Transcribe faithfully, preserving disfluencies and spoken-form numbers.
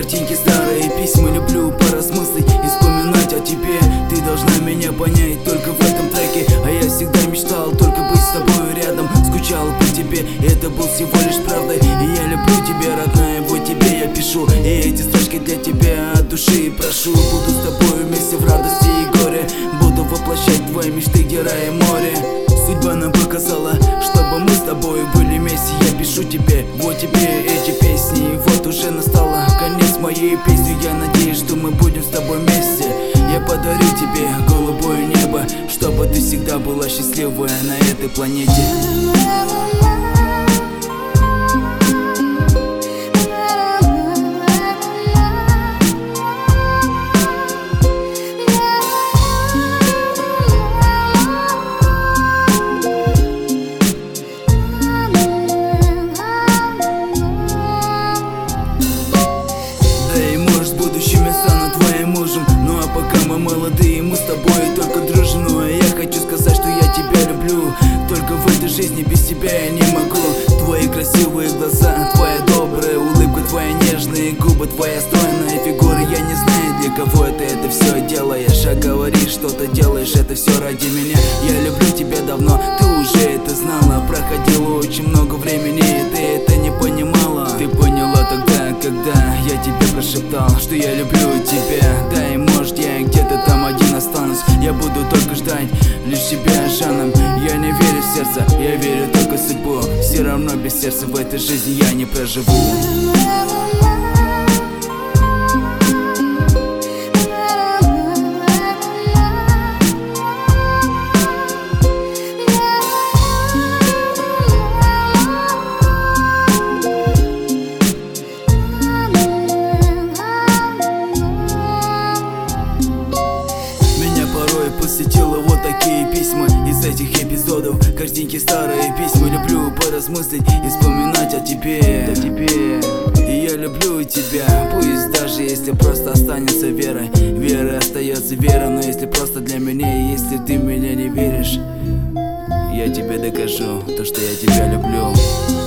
Картинки старые, письма люблю поразмыслить и вспоминать о тебе. Ты должна меня понять только в этом треке. А я всегда мечтал только быть с тобой рядом. Скучал по тебе, это был всего лишь правдой. И я люблю тебя, родная, вот тебе я пишу. И эти строчки для тебя от души прошу. Буду с тобой вместе в радости и горе. Буду воплощать твои мечты, где рай и море. Судьба нам показала, чтобы мы с тобой были вместе. Я пишу тебе, вот тебе эти песни. И вот уже настало конец моей песни. Я надеюсь, что мы будем с тобой вместе. Я подарю тебе голубое небо, чтобы ты всегда была счастливая на этой планете. Мы молодые, мы с тобой только дружим. Но я хочу сказать, что я тебя люблю. Только в этой жизни без тебя я не могу. Твои красивые глаза, твоя добрая улыбка, твои нежные губы, твоя стройная фигура. Я не знаю, для кого ты это все делаешь. А говоришь, что-то делаешь, это все ради меня. Я люблю тебя давно, ты уже это знала. Проходило очень много времени, и ты это не понимала. Ты поняла тогда, когда я тебе прошептал, что я люблю тебя. Да, и может я где-то там один останусь. Я буду только ждать лишь тебя, Жанна. Я не верю в сердце, я верю только в судьбу. Все равно без сердца в этой жизни я не проживу. Посетила вот такие письма из этих эпизодов. Картинки старые, письма люблю поразмыслить и вспоминать о тебе, о тебе. И я люблю тебя, пусть даже если просто останется вера. Вера остается вера, но если просто для меня, если ты в меня не веришь, я тебе докажу то, что я тебя люблю.